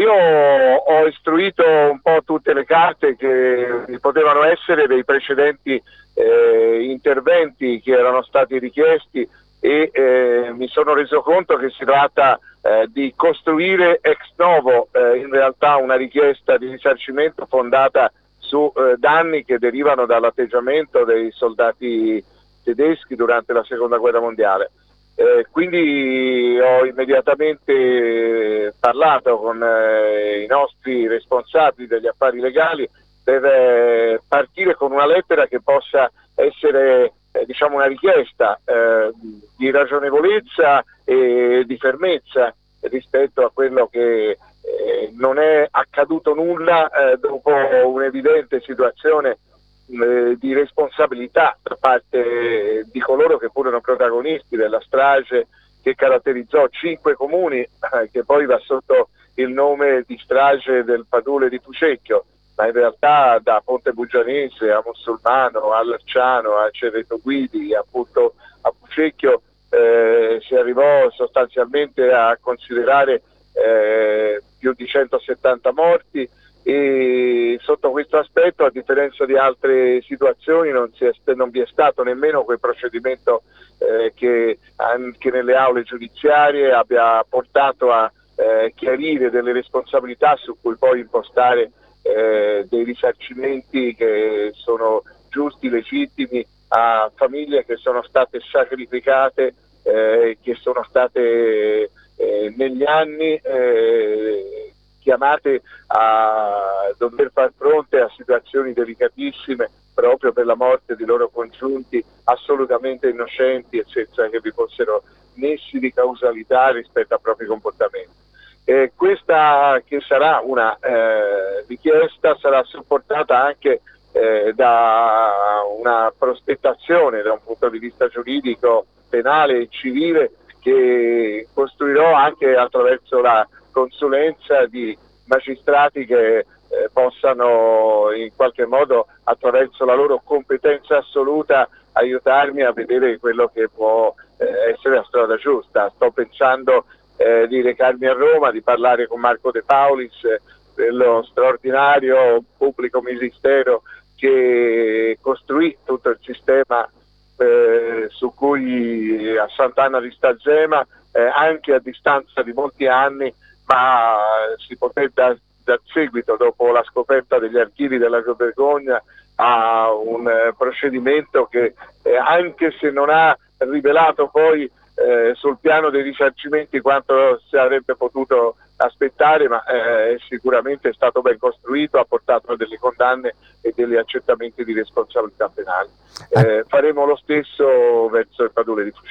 io ho istruito un po' tutte le carte che potevano essere dei precedenti interventi che erano stati richiesti e mi sono reso conto che si tratta di costruire ex novo in realtà una richiesta di risarcimento fondata su danni che derivano dall'atteggiamento dei soldati tedeschi durante la seconda guerra mondiale. Quindi ho immediatamente parlato con i nostri responsabili degli affari legali per partire con una lettera che possa essere diciamo una richiesta di ragionevolezza e di fermezza rispetto a quello che non è accaduto nulla dopo un'evidente situazione di responsabilità da parte di coloro che furono protagonisti della strage che caratterizzò 5 comuni, che poi va sotto il nome di strage del Padule di Fucecchio, ma in realtà da Ponte Bugianese a Mussolmano, a Larciano, a Cerreto Guidi, appunto a Fucecchio si arrivò sostanzialmente a considerare più di 170 morti. E sotto questo aspetto, a differenza di altre situazioni, non vi è stato nemmeno quel procedimento che anche nelle aule giudiziarie abbia portato a chiarire delle responsabilità su cui poi impostare dei risarcimenti che sono giusti, legittimi a famiglie che sono state sacrificate, che sono state negli anni chiamate a dover far fronte a situazioni delicatissime proprio per la morte di loro congiunti assolutamente innocenti e senza che vi fossero nessi di causalità rispetto ai propri comportamenti. Questa che sarà una richiesta sarà supportata anche da una prospettazione da un punto di vista giuridico, penale e civile che costruirò anche attraverso la consulenza di magistrati che possano in qualche modo, attraverso la loro competenza assoluta, aiutarmi a vedere quello che può essere la strada giusta. Sto pensando di recarmi a Roma, di parlare con Marco De Paulis, dello straordinario pubblico ministero che costruì tutto il sistema su cui a Sant'Anna di Stazzema, anche a distanza di molti anni, ma si poté dar seguito dopo la scoperta degli archivi della Vergogna a un procedimento che anche se non ha rivelato poi sul piano dei risarcimenti quanto si avrebbe potuto aspettare, ma sicuramente è stato ben costruito, ha portato a delle condanne e degli accertamenti di responsabilità penali. Faremo lo stesso verso il Padule di Fucecchio.